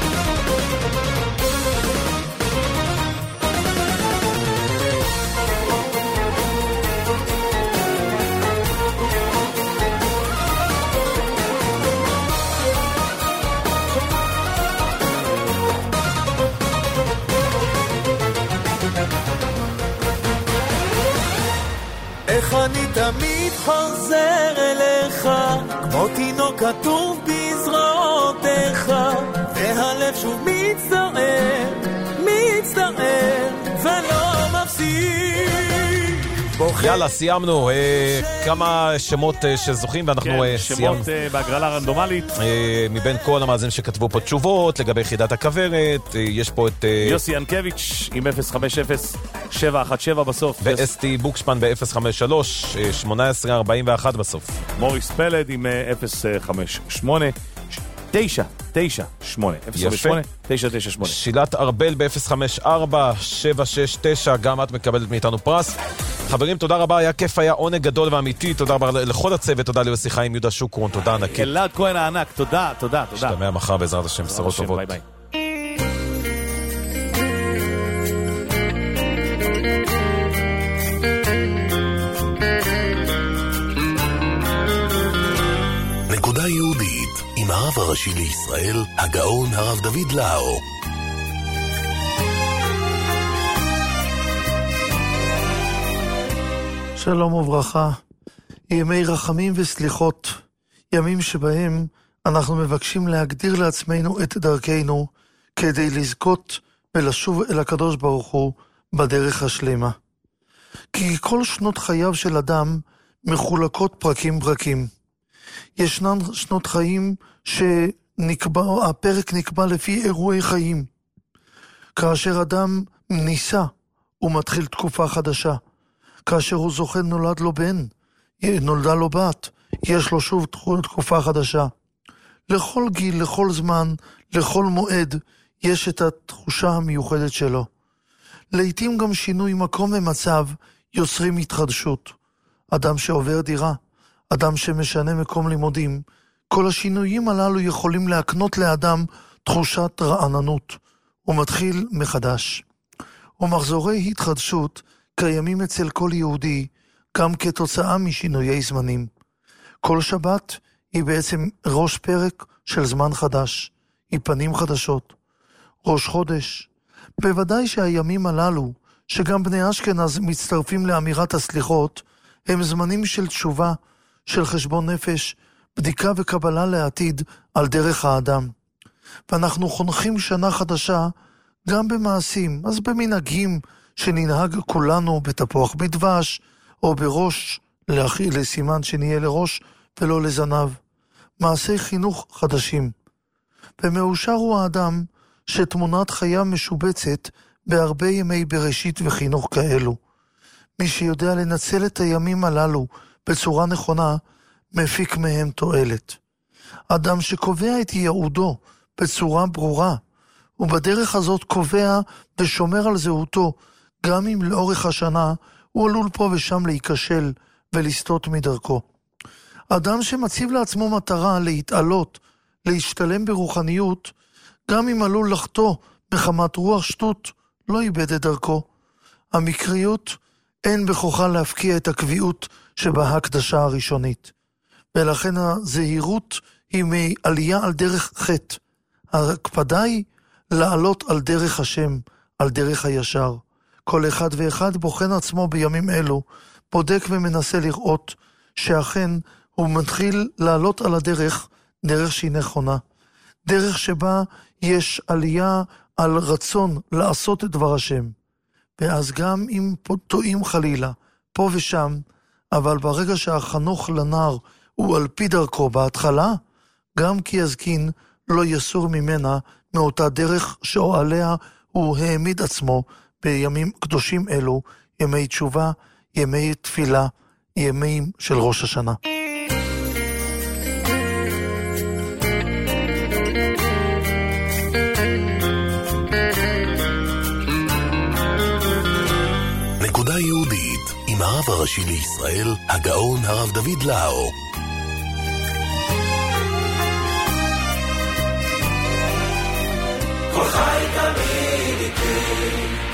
אני תמיד חוזר אליך, כמו תינוק כתוב בזרועותיך, והלב שוב מצטער, מצטער, ולא מפסיק. יאללה, סיימנו. כמה שמות שזוכים, ואנחנו סיימנו. שמות בהגרלה רנדומלית. מבין כל המאזינים שכתבו פה תשובות לגבי יחידת הכוורת, יש פה את יוסי ינקביץ' עם אפס חמש אפס שבע אחת שבע בסוף. ואסתי בוקשפן ב-אפס חמש שלוש שמונה עשרה ארבעים ואחת בסוף. מוריס פלד עם אפס חמש שמונה תשע תשע שמונה אפס חמש שמונה תשע תשע שמונה. שילת ארבל ב-אפס חמש ארבע שבע שש תשע, גם את מקבלת מאיתנו פרס. חברים, תודה רבה, היה כיף, היה עונג גדול ואמיתי, תודה רבה לכל הצוות, תודה ליוסי חיים, יהודה שוקרון, תודה ענקית. אלעד כהן הענק, תודה, תודה, תודה. שתמע מחר בעזרת השם, בשורות טובות. ביי ביי. נקודה יהודית עם הרב הראשי לישראל, הגאון הרב דוד לאו. שלום וברכה, ימי רחמים וסליחות, ימים שבהם אנחנו מבקשים להגדיר לעצמנו את דרכנו כדי לזכות ולשוב אל הקדוש ברוך הוא בדרך השלמה. כי כל שנות חייו של אדם מחולקות פרקים פרקים. ישנן שנות חיים שנקבע, הפרק נקבע לפי אירועי חיים. כאשר אדם ניסה ומתחיל תקופה חדשה, כאשר הוא זוכה נולד לו בן, נולדה לו בת, יש לו שוב תקופה חדשה. לכל גיל, לכל זמן, לכל מועד, יש את התחושה המיוחדת שלו. לעתים גם שינוי מקום ומצב יוצרים התחדשות. אדם שעובר דירה, אדם שמשנה מקום לימודים, כל השינויים הללו יכולים להקנות לאדם תחושת רעננות. הוא מתחיל מחדש. ומחזורי התחדשות קיימים אצל כל יהודי, גם כתוצאה משינויי זמנים. כל שבת היא בעצם ראש פרק של זמן חדש, היא פנים חדשות. ראש חודש, בוודאי שהימים הללו, שגם בני אשכנז מצטרפים לאמירת הסליחות, הם זמנים של תשובה, של חשבון נפש, בדיקה וקבלה לעתיד על דרך האדם. ואנחנו חונכים שנה חדשה גם במעשים, אז במנהגים, שננהג כולנו בתפוח בדבש, או בראש, לסימן שנהיה לראש ולא לזנב. מעשי חינוך חדשים. ומאושר הוא האדם שתמונת חיה משובצת בהרבה ימי בראשית וחינוך כאלו. מי שיודע לנצל את הימים הללו בצורה נכונה, מפיק מהם תועלת. אדם שקובע את ייעודו בצורה ברורה, ובדרך הזאת קובע ושומר על זהותו, גם אם לאורך השנה הוא עלול פה ושם להיכשל ולסטות מדרכו. אדם שמציב לעצמו מטרה להתעלות, להשתלם ברוחניות, גם אם עלול לחטוא מחמת רוח שטות, לא איבד את דרכו. המקריות אין בכוחה להפקיע את הקביעות שבהקדשה הראשונית. ולכן הזהירות היא מעלייה על דרך חטא. ההקפדה היא לעלות על דרך השם, על דרך הישר. כל אחד ואחד בוחן עצמו בימים אלו, בודק ומנסה לראות שאכן הוא מתחיל לעלות על הדרך, דרך שהיא נכונה. דרך שבה יש עלייה על רצון לעשות את דבר השם. ואז גם אם טועים חלילה, פה ושם, אבל ברגע שהחנוך לנער הוא על פי דרכו בהתחלה, גם כי יזקין לא יסור ממנה מאותה דרך שעליה הוא העמיד עצמו בימים קדושים אלו, ימי תשובה, ימי תפילה, ימים של ראש השנה. נקודה יהודית עם הרב הראשי לישראל, הגאון הרב דוד לאו. כל חי תמיד איתי